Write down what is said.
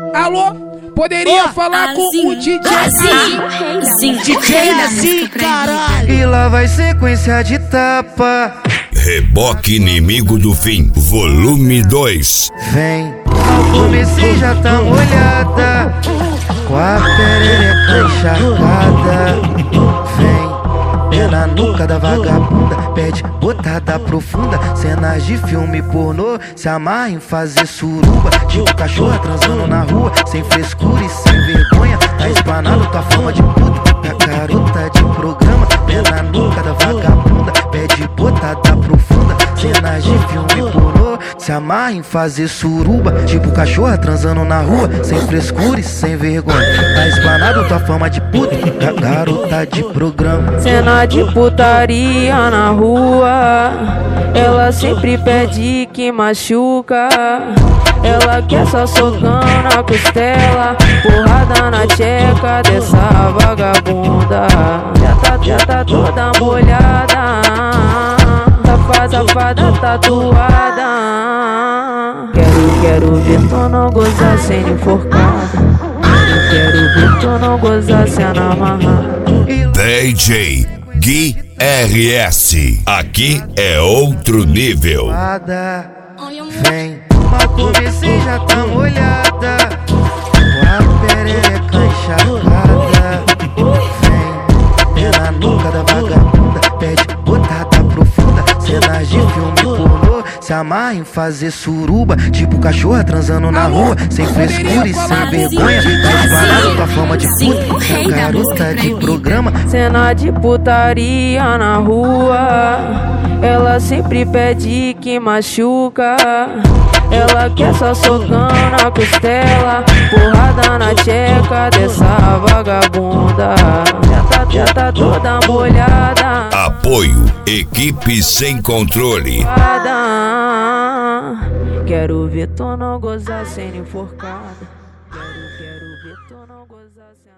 Alô? Poderia falar com o DJ Sim, DJ assim, caralho. E lá vai sequência de tapa. Reboque Inimigo do Fim, volume 2. Vem, comecei já tá molhada, com a perereca encharcada. Vem, pé na nuca da vagabunda, pede botada profunda. Cenas de filme pornô, se amarra em fazer suruba. Tipo cachorra transando na rua, sem frescura e sem vergonha. Tá explanado tua fama de puta, garota de programa. Pé na nuca da vagabunda, pede botada profunda. Cenas de filme pornô, se amarra em fazer suruba. Tipo cachorra transando na rua, sem frescura e sem vergonha. Tá explanado tua fama de puta, garota de programa. Cena de putaria na rua, ela sempre pede que machuca. Ela quer só socão na costela, porrada na tcheca dessa vagabunda. Já tá toda molhada, safada tatuada. Quero ver tu não gozar sem enforcada. Quero ver tu não gozar sem amarrada. DJ Gui RS, aqui é outro nível. Vem, mal comecei já tá molhada, com a perereca encharcada. Vem, pé na nuca da vagabunda, pede botada profunda. Cenas de filme pornô, se amarra em fazer suruba. Tipo cachorra transando na rua, sem frescura e sem vergonha. Tá explanado tua fama de puta, garota de programa. Cena de putaria na rua, ela sempre pede que machuca. Ela quer só socão na costela, porrada na tcheca dessa vagabunda. Já tá toda molhada. Apoio Equipe Sem Controle. Quero ver tu não gozar sem enforcada.